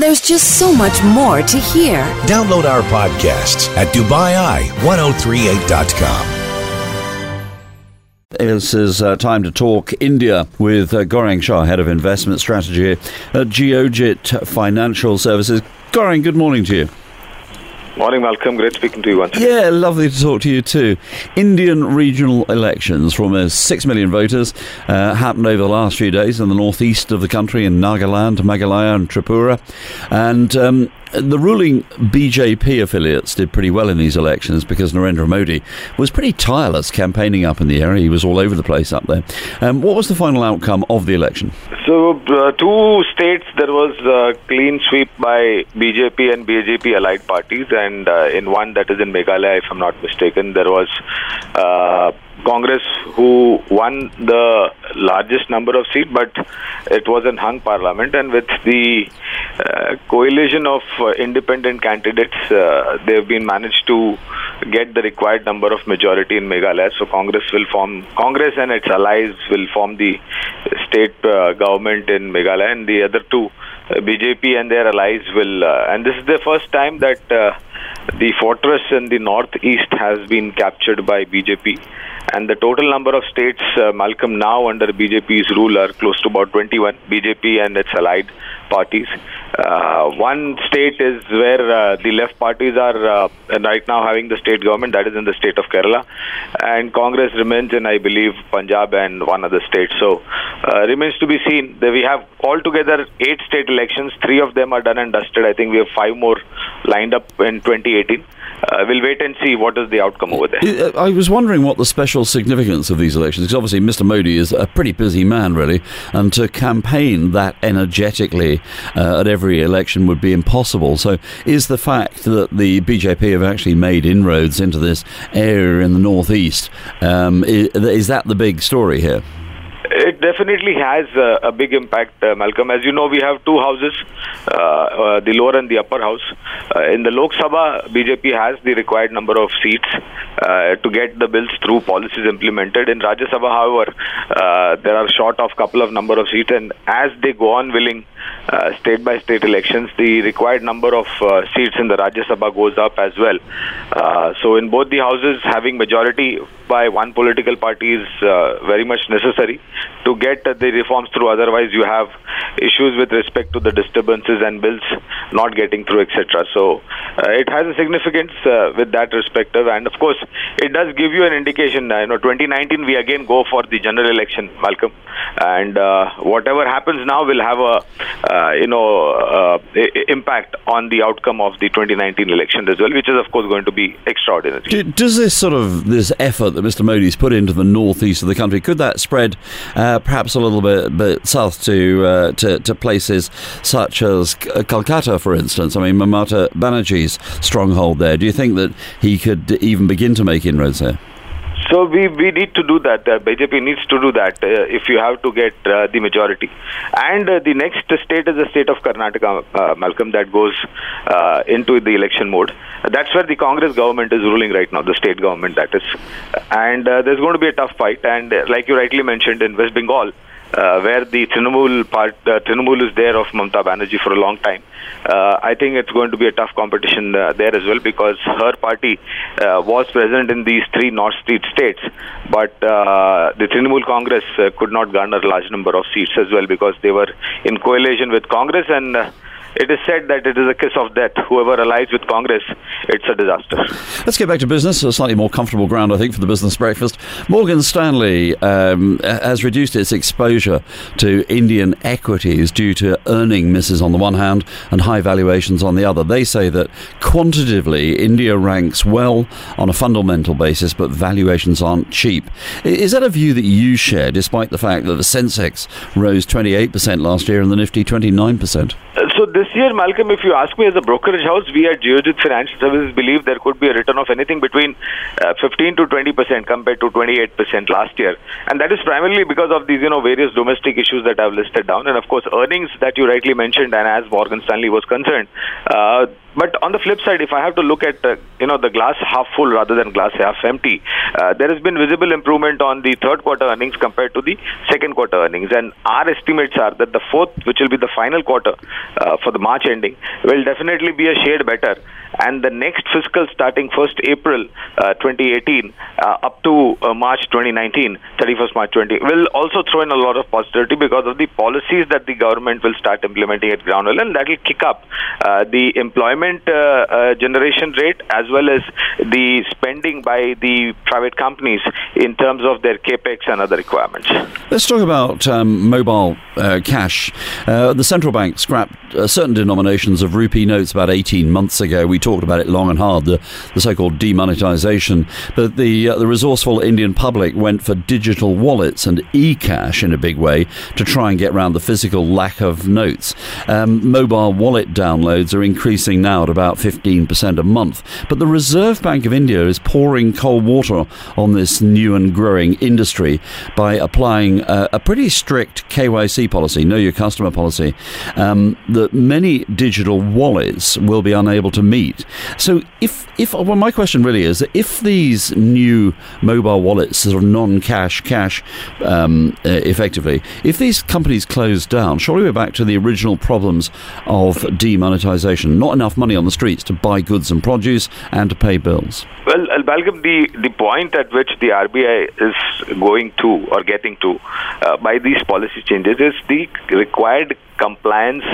There's just so much more to hear. Download our podcasts at DubaiI1038.com. This is time to talk India with Gaurang Shah, Head of Investment Strategy at Geojit Financial Services. Gaurang, good morning to you. Morning, Malcolm. Great speaking to you once again. Yeah, lovely to talk to you too. Indian regional elections for almost 6 million voters happened over the last few days in the northeast of the country, in Nagaland, Meghalaya and Tripura. And the ruling BJP affiliates did pretty well in these elections because Narendra Modi was pretty tireless campaigning up in the area. He was all over the place up there. What was the final outcome of the election? So, two states there was a clean sweep by BJP and BJP allied parties, and in one, that is in Meghalaya, if I'm not mistaken, there was Congress who won the largest number of seats, but it was an hung parliament, and with the coalition of independent candidates, they've been managed to get the required number of majority in Meghalaya. So Congress and its allies will form the state government in Meghalaya, and the other two, BJP and their allies will, and this is the first time that the fortress in the northeast has been captured by BJP. And the total number of states, Malcolm, now under BJP's rule are close to about 21, BJP and its allied parties. One state is where the left parties are right now having the state government, that is in the state of Kerala. And Congress remains in, I believe, Punjab and one other state. So remains to be seen. We have altogether 8 state elections. 3 of them are done and dusted. I think we have 5 more lined up in 2018. We'll wait and see what is the outcome over there. I was wondering what the special significance of these elections, because obviously Mr. Modi is a pretty busy man, really, and to campaign that energetically at every election would be impossible. So is the fact that the BJP have actually made inroads into this area in the northeast, is that the big story here? It definitely has a big impact, Malcolm. As you know, we have 2 houses, the lower and the upper house. In the Lok Sabha, BJP has the required number of seats to get the bills through, policies implemented. In Rajya Sabha, however, there are short of couple of number of seats, and as they go on winning state by state elections, the required number of seats in the Rajya Sabha goes up as well. So in both the houses, having majority by one political party is very much necessary to get the reforms through. Otherwise, you have issues with respect to the disturbances and bills not getting through, etc. So it has a significance with that perspective, and of course, it does give you an indication. 2019 we again go for the general election, Malcolm, and whatever happens now will have a impact on the outcome of the 2019 election as well, which is of course going to be extraordinary. Does this effort that Mr. Modi's put into the northeast of the country, could that spread perhaps a little bit south to places such as Kolkata, for instance? I mean, Mamata Banerjee's stronghold there. Do you think that he could even begin to make inroads there? So we need to do that. BJP needs to do that if you have to get the majority. And the next state is the state of Karnataka, Malcolm, that goes into the election mode. That's where the Congress government is ruling right now, the state government that is. And there's going to be a tough fight. And like you rightly mentioned, in West Bengal, where the Trinamool is there of Mamata Banerjee for a long time. I think it's going to be a tough competition there as well, because her party was present in these 3 north-east states, but the Trinamool Congress could not garner a large number of seats as well, because they were in coalition with Congress, and it is said that it is a kiss of death. Whoever allies with Congress, it's a disaster. Let's get back to business, a slightly more comfortable ground, I think, for the business breakfast. Morgan Stanley has reduced its exposure to Indian equities due to earning misses on the one hand and high valuations on the other. They say that quantitatively, India ranks well on a fundamental basis, but valuations aren't cheap. Is that a view that you share, despite the fact that the Sensex rose 28% last year and the Nifty 29%? So this year, Malcolm, if you ask me as a brokerage house, we at Geojit Financial Services believe there could be a return of anything between 15 to 20% compared to 28% last year. And that is primarily because of these, various domestic issues that I've listed down. And of course, earnings that you rightly mentioned, and as Morgan Stanley was concerned, But on the flip side, if I have to look at the glass half full rather than glass half empty, there has been visible improvement on the third quarter earnings compared to the second quarter earnings. And our estimates are that the fourth, which will be the final quarter for the March ending, will definitely be a shade better. And the next fiscal starting 1st April 2018 up to March 2019, 31st March 20, will also throw in a lot of positivity because of the policies that the government will start implementing at ground level, and that will kick up the employment generation rate as well as the spending by the private companies in terms of their capex and other requirements. Let's talk about mobile cash. The central bank scrapped certain denominations of rupee notes about 18 months ago. We talked about it long and hard, the so-called demonetization. But the resourceful Indian public went for digital wallets and e-cash in a big way to try and get around the physical lack of notes. Mobile wallet downloads are increasing now at about 15% a month. But the Reserve Bank of India is pouring cold water on this new and growing industry by applying a pretty strict KYC policy, know your customer policy, that many digital wallets will be unable to meet. So well, my question really is that if these new mobile wallets, sort of non-cash, cash, effectively, if these companies close down, surely we're back to the original problems of demonetization. Not enough money on the streets to buy goods and produce and to pay bills. Well, Balgam, the point at which the RBI is going to or getting to by these policy changes is the required compliance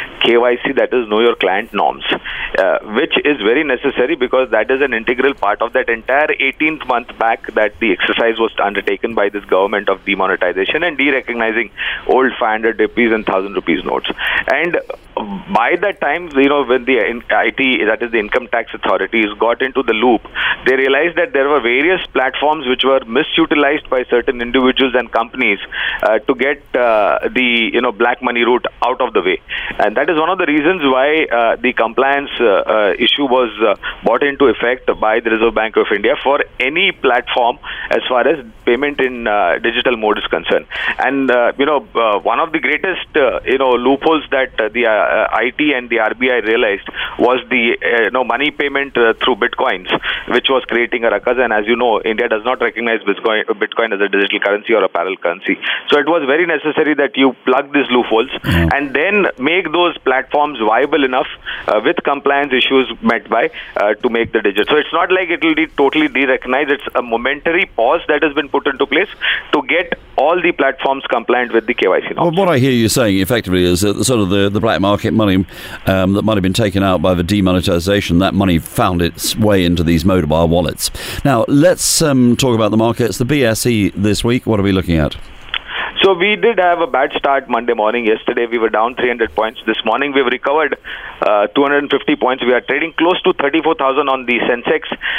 KYC, that is know your client norms, which is very necessary because that is an integral part of that entire 18th month back that the exercise was undertaken by this government of demonetization and de-recognizing old 500 rupees and 1000 rupees notes. And by that time, when the IT, that is the income tax authorities, got into the loop, they realized that there were various platforms which were misutilized by certain individuals and companies to get the black money route out of the way. And that is one of the reasons why the compliance issue was brought into effect by the Reserve Bank of India for any platform as far as payment in digital mode is concerned. And one of the greatest loopholes that the IT and the RBI realized was the money payment through bitcoins, which was creating a ruckus. And as you know, India does not recognize Bitcoin as a digital currency or a parallel currency. So it was very necessary that you plug these loopholes and then make those platforms viable enough with compliance issues met by to make the digit. So it's not like it will be totally de-recognized. It's a momentary pause that has been put into place to get all the platforms compliant with the KYC norms. Well, what I hear you saying effectively is that sort of the black market money that might have been taken out by the demonetization, that money found its way into these mobile wallets. Now, let's talk about the markets. The BSE this week, what are we looking at? So we did have a bad start Monday morning. Yesterday we were down 300 points. This morning we've recovered 250 points. We are trading close to 34,000 on the Sensex,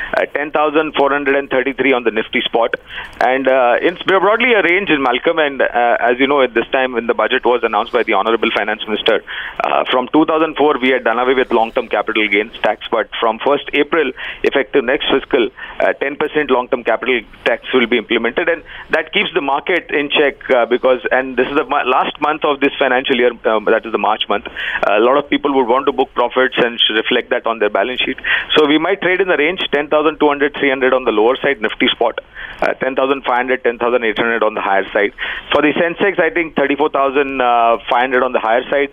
10,433 on the Nifty spot. And it's broadly a range in Malcolm. And as you know, at this time when the budget was announced by the Honorable Finance Minister, from 2004 we had done away with long-term capital gains tax. But from 1st April, effective next fiscal, 10% long-term capital tax will be implemented. And that keeps the market in check and this is the last month of this financial year, that is the March month. A lot of people would want to book profits and reflect that on their balance sheet. So we might trade in the range 10,200, 300 on the lower side, Nifty spot, 10,500, 10,800 on the higher side. For the Sensex, I think 34,500 on the higher side,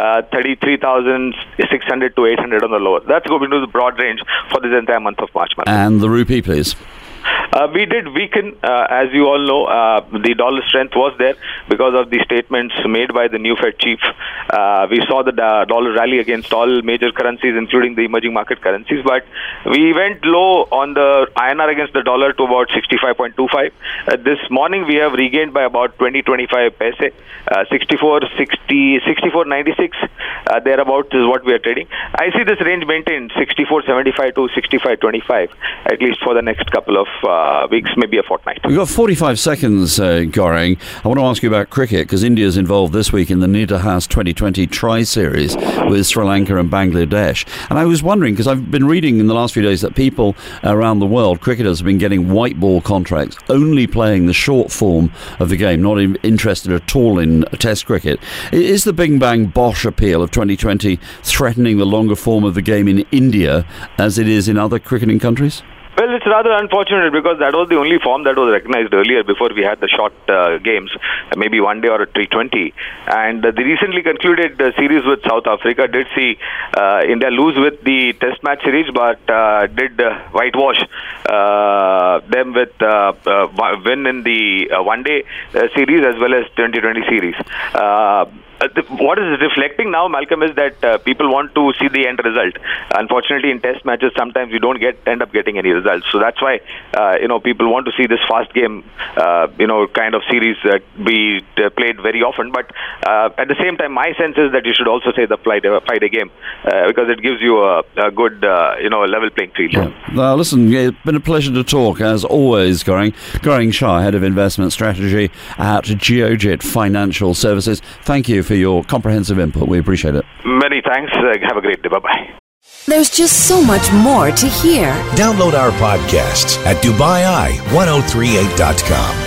33,600 to 800 on the lower. That's going to the broad range for this entire month of March month. And the rupee, please. We did weaken, as you all know. The dollar strength was there because of the statements made by the new Fed chief. We saw the dollar rally against all major currencies, including the emerging market currencies. But we went low on the INR against the dollar to about 65.25. This morning we have regained by about 20-25 paise. 64.96 thereabouts is what we are trading. I see this range maintained 64.75 to 65.25 at least for the next couple of weeks, maybe a fortnight. We've got 45 seconds, Gaurang. I want to ask you about cricket, because India's involved this week in the Nidahas 2020 Tri-Series with Sri Lanka and Bangladesh. And I was wondering, because I've been reading in the last few days that people around the world, cricketers, have been getting white ball contracts, only playing the short form of the game, not interested at all in Test cricket. Is the Bing Bang Bosh appeal of 2020 threatening the longer form of the game in India as it is in other cricketing countries? Well, it's rather unfortunate because that was the only form that was recognized earlier before we had the short games, maybe one day or a T20. And the recently concluded series with South Africa did see India lose with the Test match series, but did whitewash them with win in the one-day series as well as 2020 series. What is reflecting now, Malcolm, is that people want to see the end result. Unfortunately, in Test matches, sometimes you don't end up getting any results. So that's why people want to see this fast game, kind of series be played very often. But at the same time, my sense is that you should also say the fight a game because it gives you a good level playing field. Yeah. Now, listen, it's been a pleasure to talk as always, Gaurang Shah, Head of Investment Strategy at Geojit Financial Services. Thank you for your comprehensive input. We appreciate it. Many thanks. Have a great day. Bye-bye. There's just so much more to hear. Download our podcasts at DubaiEye1038.com.